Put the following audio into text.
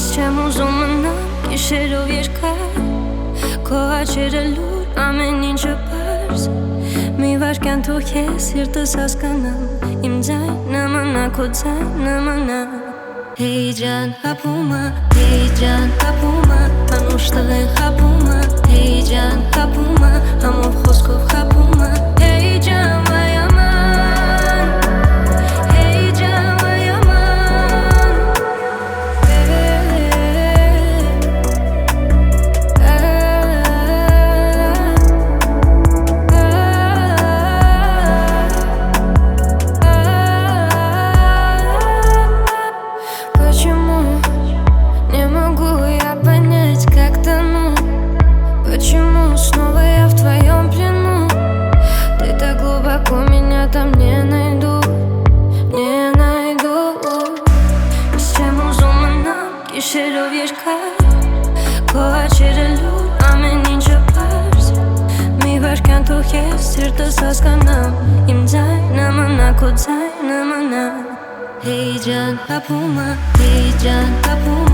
Չեմ ուզում մնամ գիշերով երկար, քո աչերը լուր, ամեն ինչը պարզ։ Մի վարկյան թող ես սիրտս հասկանամ, իմ ձայնը մնա, քո ձայնը մնա։ Հեյ ջան, խաբումա, հեյ ջան, խաբումա, անուշ տղեն խաբումա, հեյ ջան, խաբումա, համով խոսքով խաբումա, հեյ ջան, վայ աման, հեյ ջան, վայ աման, Почему не могу я понять, как тону? Почему снова я в твоем плену? Ты так глубоко, меня там не найду, не найду. Всем узуманам, гիշերով երկար, քո աչերը լուր, ամեն ինչը պարզ։ Մի վարկյան թող ես սիրտս հասկանամ, իմ ձայնը մնա, քո ձայնը մնա։ Հեյ ջան, խաբումա, հեյ ջան, խաբումա,